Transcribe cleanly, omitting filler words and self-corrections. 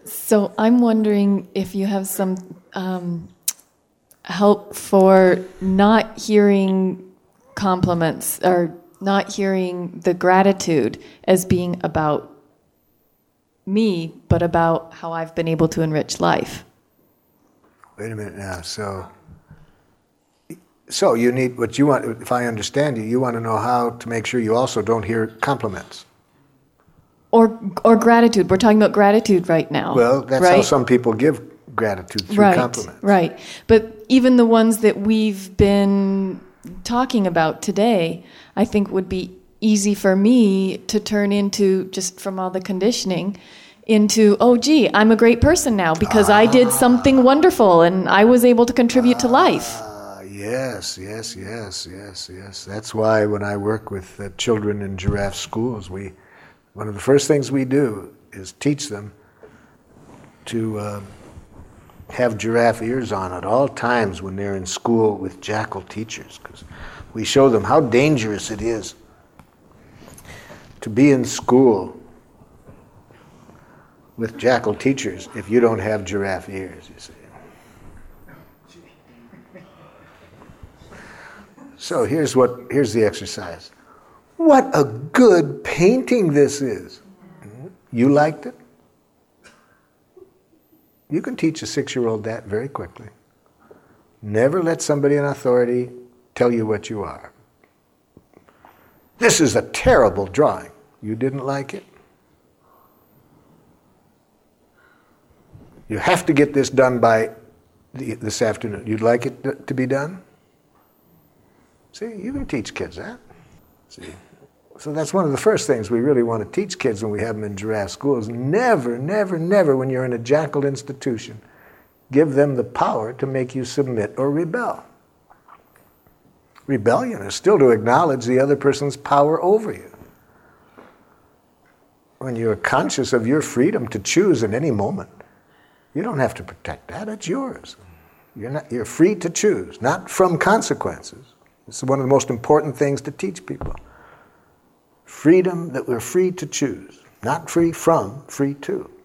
So I'm wondering if you have some help for not hearing compliments or not hearing the gratitude as being about me, but about how I've been able to enrich life. Wait a minute now. So you need, what you want, if I understand you want to know how to make sure you also don't hear compliments. Or gratitude. We're talking about gratitude right now. Well, that's right? how some people give gratitude, through compliments. Right. But even the ones that we've been talking about today, I think would be easy for me to turn into, just from all the conditioning, into, oh, gee, I'm a great person now because I did something wonderful and I was able to contribute to life. Yes. That's why when I work with children in giraffe schools, one of the first things we do is teach them to have giraffe ears on at all times when they're in school with jackal teachers, because we show them how dangerous it is to be in school with jackal teachers if you don't have giraffe ears, you see. So here's the exercise. What a good painting this is. You liked it? You can teach a 6-year-old that very quickly. Never let somebody in authority tell you what you are. This is a terrible drawing. You didn't like it? You have to get this done by this afternoon. You'd like it to be done? See, you can teach kids that. See, so that's one of the first things we really want to teach kids when we have them in giraffe schools. Never, when you're in a jackal institution, give them the power to make you submit or rebel. Rebellion is still to acknowledge the other person's power over you. When you're conscious of your freedom to choose at any moment, you don't have to protect that, it's yours. You're free to choose, not from consequences. This is one of the most important things to teach people. Freedom, that we're free to choose. Not free from, free to.